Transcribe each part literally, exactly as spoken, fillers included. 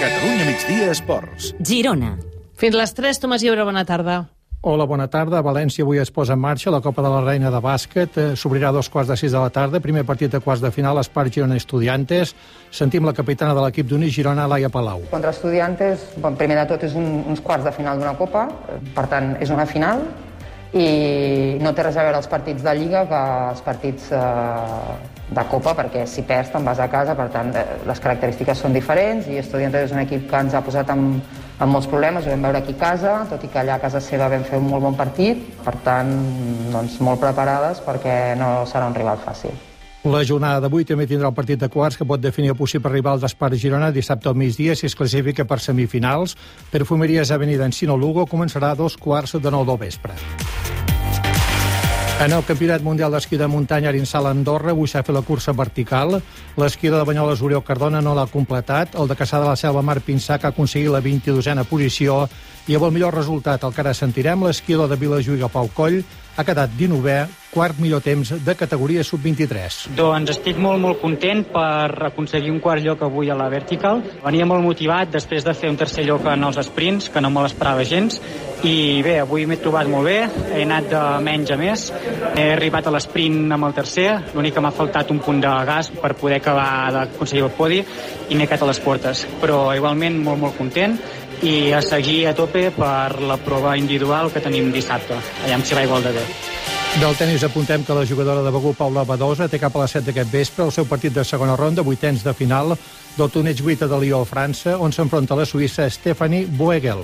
Catalunya Migdia Esports. Girona. Fins les tres, Tomàs Llibre, bona tarda. Hola, bona tarda. A València avui es posa en marxa la Copa de la Reina de bàsquet. Eh, S'obrirà a dos quarts de sis de la tarda. Primer partit de quarts de final, Espart Girona Estudiantes. Sentim la capitana de l'equip d'Unís Girona, Laia Palau. Contra Estudiantes, bon, primer de tot, és un, uns quarts de final d'una Copa. Per tant, és una final. I no té res a veure els partits de Lliga que els partits eh, de Copa, perquè si perds te'n vas a casa, per tant eh, les característiques són diferents i Estudiantes és un equip que ens ha posat en, en molts problemes, ho vam veure aquí a casa, tot i que allà a casa seva vam fer un molt bon partit, per tant, doncs, molt preparades perquè no serà un rival fàcil. La jornada d'avui també tindrà el partit de quarts que pot definir el possible rival d'Espart Girona dissabte al migdia si es classifica per semifinals. Perfumeries Avenida Encino Lugo començarà a dos quarts de nou del vespre. En el Campionat Mundial d'Esquí de Muntanya Arinsal a Andorra avui s'ha fet la cursa vertical. L'esquiador de Banyoles Oriol Cardona no l'ha completat. El de Caçà de la Selva Marc Pinsà que ha aconseguit la vint-i-dosena posició i amb el millor resultat, el que ara sentirem, l'esquiador de Vilajuïga Pau Coll ha quedat dinovè, quart millor temps de categoria sub vint-i-tres. Doncs estic molt, molt content per aconseguir un quart lloc avui a la Vertical. Venia molt motivat després de fer un tercer lloc en els sprints, que no me l'esperava gens. I bé, avui m'he trobat molt bé, he anat de menys a més. He arribat a l'esprint amb el tercer, l'únic que m'ha faltat un punt de gas per poder acabar d'aconseguir el podi i m'he quedat a les portes. Però igualment molt, molt content i a seguir a tope per la prova individual que tenim dissabte. Allà si va igual de bé. Del tenis apuntem que la jugadora de Begur, Paula Badosa, té cap a les set d'aquest vespre el seu partit de segona ronda, vuitens de final, del torneig vuit de Lió, França, on s'enfronta la suïssa Stephanie Boegel.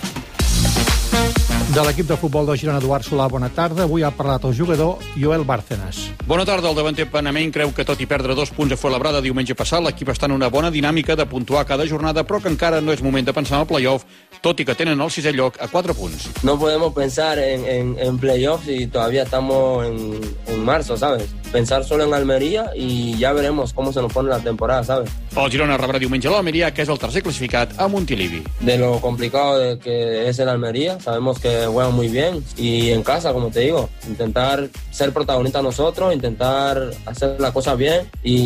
De l'equip de futbol de Girona, Eduard Solà, bona tarda. Avui ha parlat el jugador Joel Bárcenas. Bona tarda. El davanter panameny creu que tot i perdre dos punts a Fuenlabrada diumenge passat, l'equip està en una bona dinàmica de puntuar cada jornada, però que encara no és moment de pensar en el playoff, tot i que tenen el sisè lloc a quatre punts. No podemos pensar en, en, en playoffs y todavía estamos en, en marzo, ¿sabes? Pensar solo en Almería y ya veremos cómo se nos pone la temporada, ¿sabes? El Girona rebrà diumenge a l'Almeria, que és el tercer classificat, a Montilivi. De lo complicado de que es el Almería, sabemos que juegan muy bien y en casa, como te digo, intentar ser protagonistas nosotros, intentar hacer la cosa bien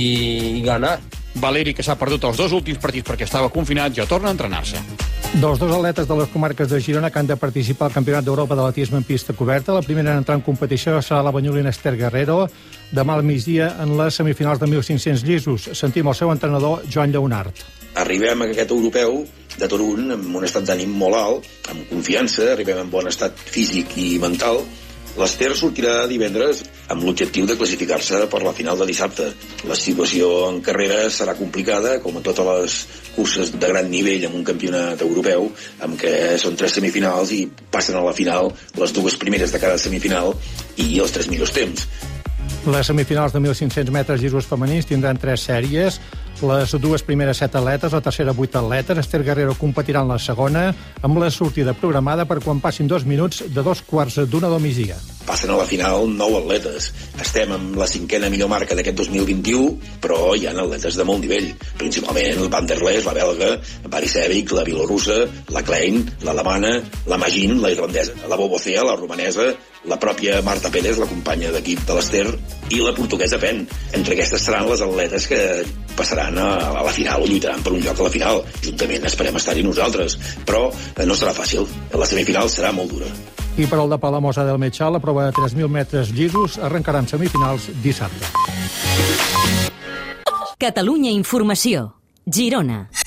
y, y ganar. Valeri, que s'ha perdut els dos últims partits perquè estava confinat, ja torna a entrenar-se. Dels dos atletes de les comarques de Girona que han de participar al Campionat d'Europa d'atletisme en pista coberta, la primera en entrar en competició serà la banyolina Esther Guerrero, demà al migdia en les semifinals de mil cinc-cents llisos. Sentim el seu entrenador, Joan Lleonart. Arribem a aquest europeu de Torun amb un estat d'ànim molt alt, amb confiança, arribem en bon estat físic i mental. L'Ester sortirà divendres amb l'objectiu de classificar-se per la final de dissabte. La situació en carrera serà complicada, com en totes les curses de gran nivell en un campionat europeu, amb què són tres semifinals i passen a la final les dues primeres de cada semifinal i els tres millors temps. Les semifinals de mil cinc-cents metres llisos femenins tindran tres sèries. Les dues primeres set atletes, la tercera vuit atletes. Esther Guerrero competirà en la segona, amb la sortida programada per quan passin dos minuts de dos quarts d'una del migdia. Passen a la final nou atletes. Estem amb la cinquena millor marca d'aquest dos mil vint-i-u, però hi ha atletes de molt nivell, principalment el Van der Lees, la belga, Barisevic, la bielorrussa, la Klein, l'alemana, la Magin, la irlandesa, la Bobocea, la romanesa, la pròpia Marta Pérez, la companya d'equip de l'Ester, i la portuguesa Pen. Entre aquestes seran les atletes que passaran a la final o lluitaran per un lloc a la final. Juntament esperem estar-hi nosaltres, però no serà fàcil. La semifinal serà molt dura. I per al de Palamosa del Metxal, la prova de tres mil metres llisos arrencarà en semifinals dissabte. Catalunya Informació. Girona.